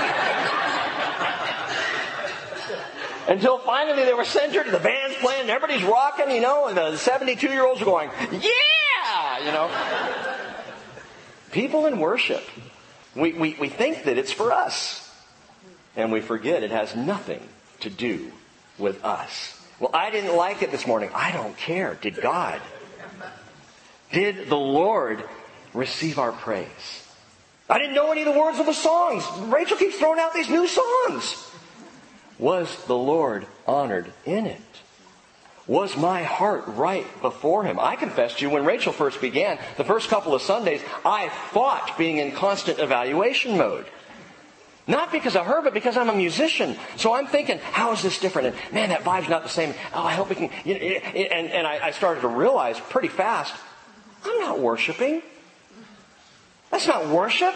S1: Until finally they were centered, the band's playing, and everybody's rocking, and the 72-year-olds are going, yeah! People in worship, we think that it's for us. And we forget it has nothing to do with us. Well, I didn't like it this morning. I don't care. Did God? Did the Lord receive our praise? I didn't know any of the words of the songs. Rachel keeps throwing out these new songs. Was the Lord honored in it? Was my heart right before Him? I confess to you, when Rachel first began, the first couple of Sundays, I fought being in constant evaluation mode. Not because of her, but because I'm a musician. So I'm thinking, how is this different? And man, that vibe's not the same. Oh, I hope we can... And I started to realize pretty fast, I'm not worshiping. That's not worship.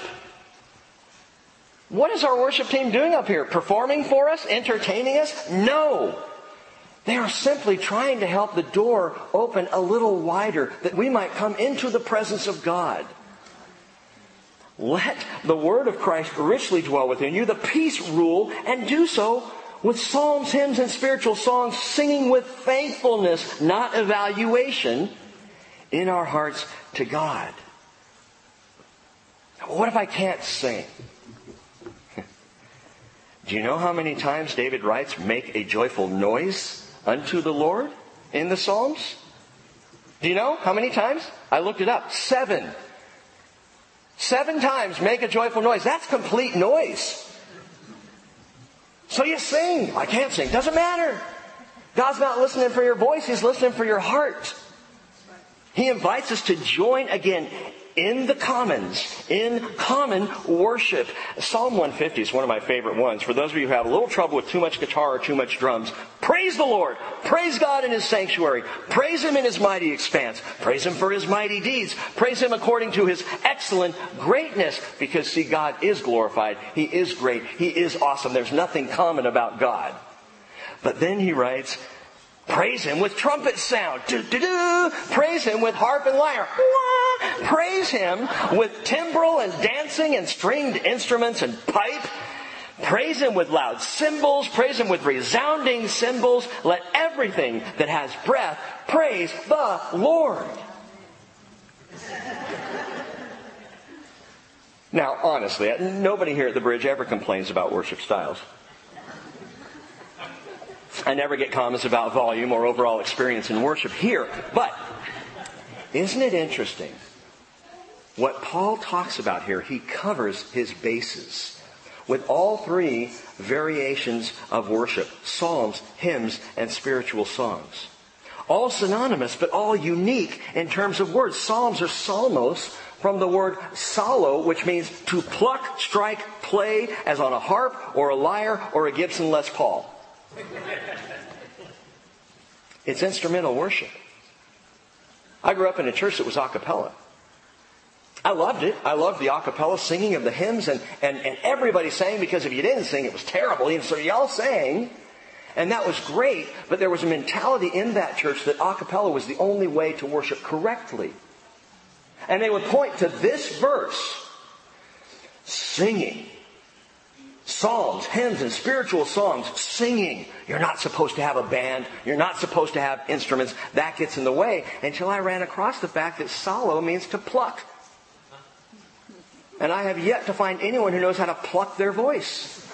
S1: What is our worship team doing up here? Performing for us? Entertaining us? No. They are simply trying to help the door open a little wider that we might come into the presence of God. Let the word of Christ richly dwell within you, the peace rule, and do so with psalms, hymns, and spiritual songs, singing with thankfulness, not evaluation, in our hearts to God. What if I can't sing? Do you know how many times David writes, make a joyful noise unto the Lord in the Psalms? Do you know how many times? I looked it up. 7. 7 times make a joyful noise. That's complete noise. So you sing. I can't sing. Doesn't matter. God's not listening for your voice. He's listening for your heart. He invites us to join again in the commons, in common worship. Psalm 150 is one of my favorite ones. For those of you who have a little trouble with too much guitar or too much drums, praise the Lord. Praise God in His sanctuary. Praise Him in His mighty expanse. Praise Him for His mighty deeds. Praise Him according to His excellent greatness. Because, see, God is glorified. He is great. He is awesome. There's nothing common about God. But then he writes, praise Him with trumpet sound. Do-do-do. Praise Him with harp and lyre. Wah. Praise Him with timbrel and dancing and stringed instruments and pipe. Praise Him with loud cymbals. Praise Him with resounding cymbals. Let everything that has breath praise the Lord. Now, honestly, nobody here at the Bridge ever complains about worship styles. I never get comments about volume or overall experience in worship here. But isn't it interesting? What Paul talks about here, he covers his bases with all three variations of worship: psalms, hymns, and spiritual songs. All synonymous, but all unique in terms of words. Psalms are psalmos from the word psallo, which means to pluck, strike, play, as on a harp or a lyre or a Gibson Les Paul. It's instrumental worship. I grew up in a church that was a cappella. I loved it. I loved the a cappella singing of the hymns, and everybody sang, because if you didn't sing, it was terrible. So y'all sang, and that was great, but there was a mentality in that church that a cappella was the only way to worship correctly. And they would point to this verse: singing. Psalms, hymns, and spiritual songs, singing. You're not supposed to have a band. You're not supposed to have instruments. That gets in the way. Until I ran across the fact that psallo means to pluck. And I have yet to find anyone who knows how to pluck their voice.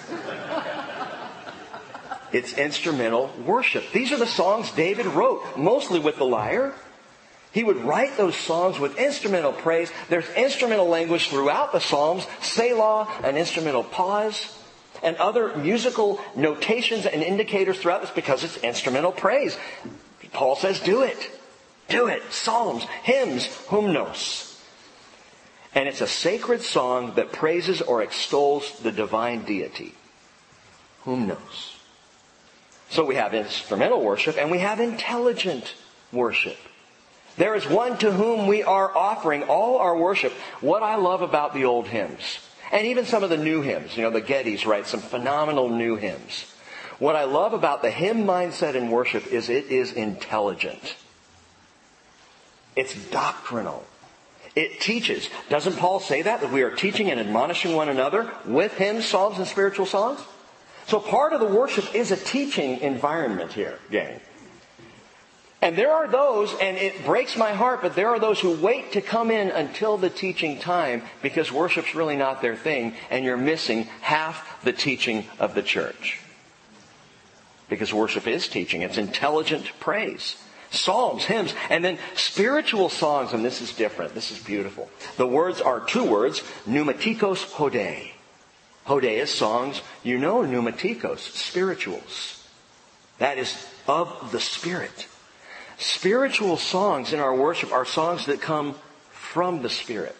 S1: It's instrumental worship. These are the songs David wrote, mostly with the lyre. He would write those songs with instrumental praise. There's instrumental language throughout the Psalms. Selah, an instrumental pause, and other musical notations and indicators throughout this, because it's instrumental praise. Paul says, do it. Do it. Psalms, hymns, hymnos. And it's a sacred song that praises or extols the divine deity. Hymnos. So we have instrumental worship and we have intelligent worship. There is one to whom we are offering all our worship. What I love about the old hymns, and even some of the new hymns, the Gettys write some phenomenal new hymns. What I love about the hymn mindset in worship is it is intelligent. It's doctrinal. It teaches. Doesn't Paul say that we are teaching and admonishing one another with hymns, psalms, and spiritual songs? So part of the worship is a teaching environment here, gang. And there are those, and it breaks my heart, but there are those who wait to come in until the teaching time because worship's really not their thing, and you're missing half the teaching of the church. Because worship is teaching. It's intelligent praise. Psalms, hymns, and then spiritual songs, and this is different. This is beautiful. The words are two words, pneumatikos hodei. Hodei is songs. Pneumatikos, spirituals. That is of the Spirit. Spiritual songs in our worship are songs that come from the Spirit.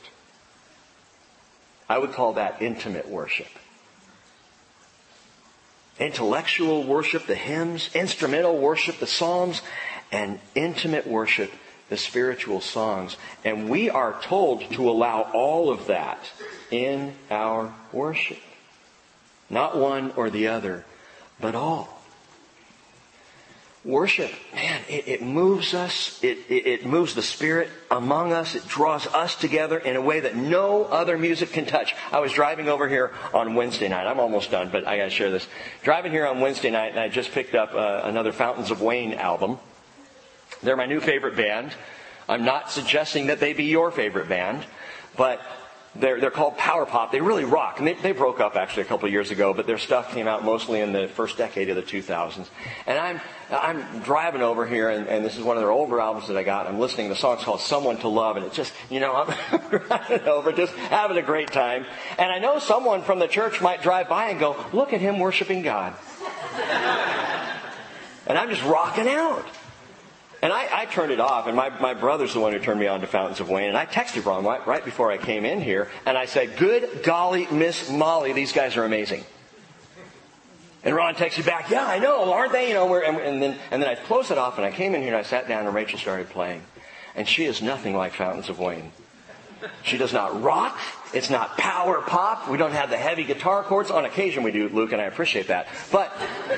S1: I would call that intimate worship. Intellectual worship, the hymns, instrumental worship, the psalms, and intimate worship, the spiritual songs. And we are told to allow all of that in our worship. Not one or the other, but all. Worship, man, it moves us. It moves the Spirit among us. It draws us together in a way that no other music can touch. I was driving over here on Wednesday night. I'm almost done, but I got to share this. Driving here on Wednesday night, and I just picked up another Fountains of Wayne album. They're my new favorite band. I'm not suggesting that they be your favorite band, but they're called Power Pop. They really rock. And they broke up actually a couple of years ago, but their stuff came out mostly in the first decade of the 2000s. And I'm driving over here, and this is one of their older albums that I got. I'm listening to the song called Someone to Love, and it's just, I'm driving over, just having a great time. And I know someone from the church might drive by and go, look at him worshiping God. And I'm just rocking out. And I turned it off, and my brother's the one who turned me on to Fountains of Wayne. And I texted Ron right before I came in here, and I said, good golly, Miss Molly, these guys are amazing. And Ron texted back, yeah, I know, aren't they? And then I closed it off, and I came in here, and I sat down, and Rachel started playing. And she is nothing like Fountains of Wayne. She does not rock. It's not power pop. We don't have the heavy guitar chords. On occasion we do, Luke, and I appreciate that. But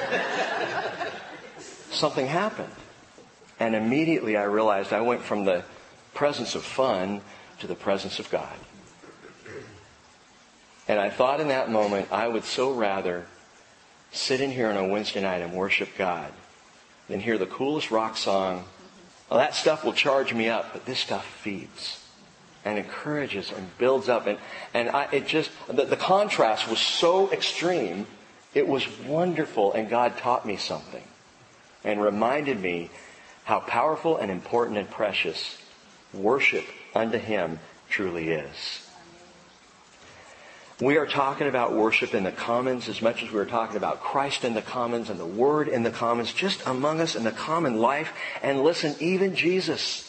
S1: something happened. And immediately I realized I went from the presence of fun to the presence of God. And I thought in that moment, I would so rather sit in here on a Wednesday night and worship God than hear the coolest rock song. Well, that stuff will charge me up, but this stuff feeds and encourages and builds up. The contrast was so extreme, it was wonderful, and God taught me something and reminded me how powerful and important and precious worship unto Him truly is. We are talking about worship in the commons as much as we are talking about Christ in the commons and the Word in the commons, just among us in the common life. And listen, even Jesus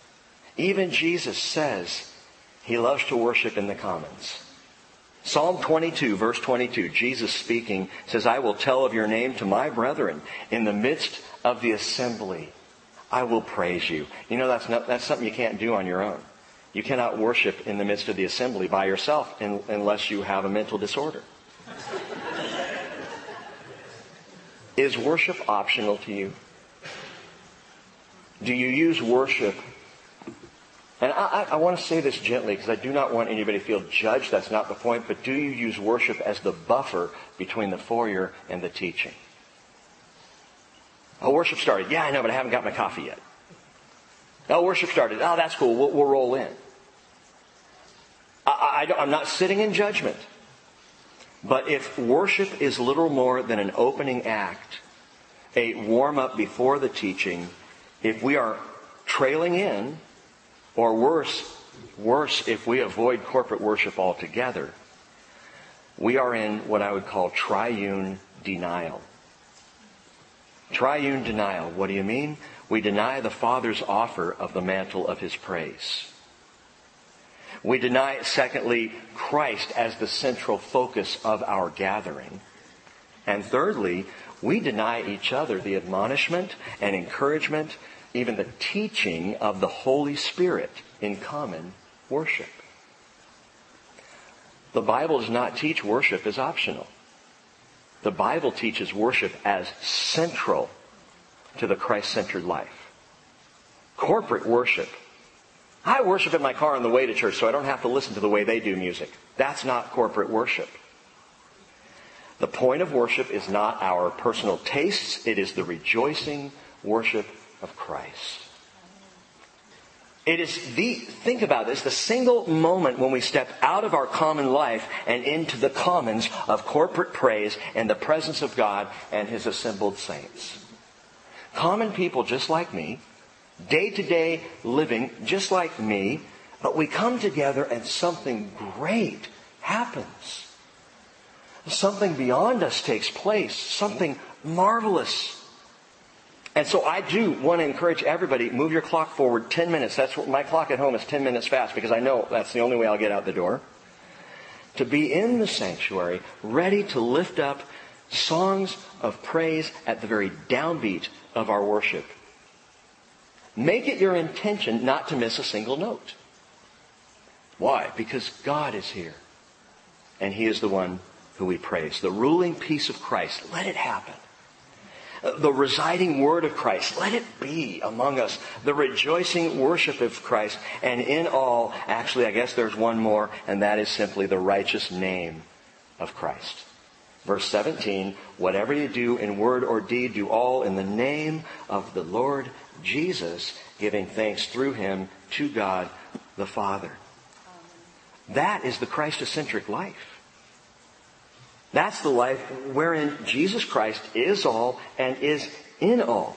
S1: says He loves to worship in the commons. Psalm 22, verse 22, Jesus speaking, says, I will tell of your name to my brethren. In the midst of the assembly, I will praise you. You know, that's something you can't do on your own. You cannot worship in the midst of the assembly by yourself unless you have a mental disorder. Is worship optional to you? Do you use worship? And I want to say this gently because I do not want anybody to feel judged. That's not the point. But do you use worship as the buffer between the foyer and the teaching? Oh, worship started. Yeah, I know, but I haven't got my coffee yet. Oh, worship started. Oh, that's cool. We'll roll in. I'm not sitting in judgment. But if worship is little more than an opening act, a warm-up before the teaching, if we are trailing in, or worse if we avoid corporate worship altogether, we are in what I would call triune denial. Triune denial. What do you mean? We deny the Father's offer of the mantle of His praise. We deny, secondly, Christ as the central focus of our gathering. And thirdly, we deny each other the admonishment and encouragement, even the teaching of the Holy Spirit in common worship. The Bible does not teach worship as optional. The Bible teaches worship as central to the Christ-centered life. Corporate worship. I worship in my car on the way to church so I don't have to listen to the way they do music. That's not corporate worship. The point of worship is not our personal tastes. It is the rejoicing worship of Christ. It is think about this, the single moment when we step out of our common life and into the commons of corporate praise and the presence of God and His assembled saints. Common people just like me, day-to-day living just like me, but we come together and something great happens. Something beyond us takes place, something marvelous. And so I do want to encourage everybody, move your clock forward 10 minutes. That's what my clock at home is 10 minutes fast because I know that's the only way I'll get out the door. To be in the sanctuary, ready to lift up songs of praise at the very downbeat of our worship. Make it your intention not to miss a single note. Why? Because God is here. And He is the one who we praise. The ruling peace of Christ, let it happen. The residing word of Christ, let it be among us. The rejoicing worship of Christ. And in all, actually, I guess there's one more, and that is simply the righteous name of Christ. Verse 17, whatever you do in word or deed, do all in the name of the Lord Jesus, giving thanks through Him to God the Father. That is the Christocentric life. That's the life wherein Jesus Christ is all and is in all.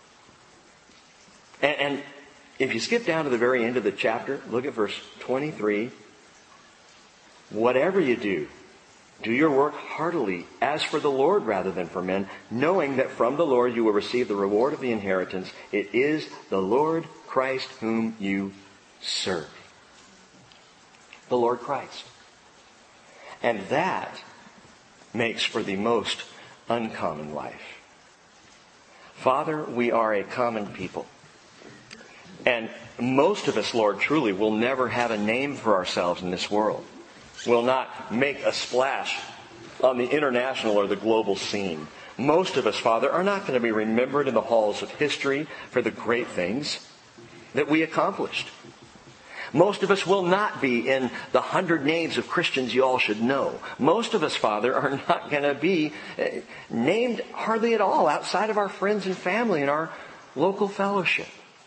S1: And if you skip down to the very end of the chapter, look at verse 23. Whatever you do, do your work heartily, as for the Lord rather than for men, knowing that from the Lord you will receive the reward of the inheritance. It is the Lord Christ whom you serve. The Lord Christ. And that makes for the most uncommon life. Father, we are a common people. And most of us, Lord, truly will never have a name for ourselves in this world. Will not make a splash on the international or the global scene. Most of us, Father, are not going to be remembered in the halls of history for the great things that we accomplished. Most of us will not be in the 100 names of Christians you all should know. Most of us, Father, are not going to be named hardly at all outside of our friends and family and our local fellowship.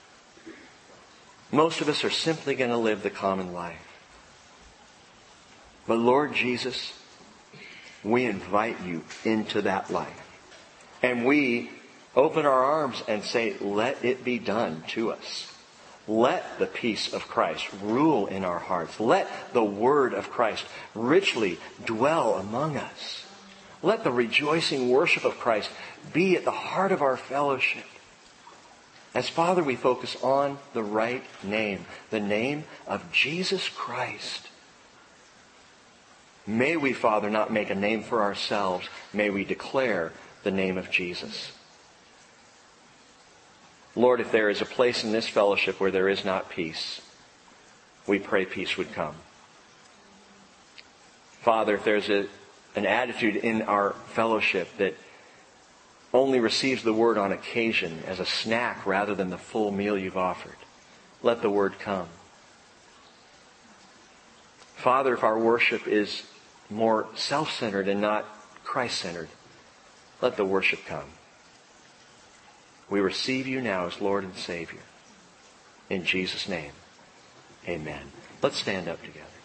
S1: Most of us are simply going to live the common life. But Lord Jesus, we invite you into that life. And we open our arms and say, let it be done to us. Let the peace of Christ rule in our hearts. Let the word of Christ richly dwell among us. Let the rejoicing worship of Christ be at the heart of our fellowship. As Father, we focus on the right name, the name of Jesus Christ. May we, Father, not make a name for ourselves. May we declare the name of Jesus. Lord, if there is a place in this fellowship where there is not peace, we pray peace would come. Father, if there's an attitude in our fellowship that only receives the word on occasion as a snack rather than the full meal you've offered, let the word come. Father, if our worship is more self-centered and not Christ-centered, let the worship come. We receive you now as Lord and Savior. In Jesus' name, amen. Let's stand up together.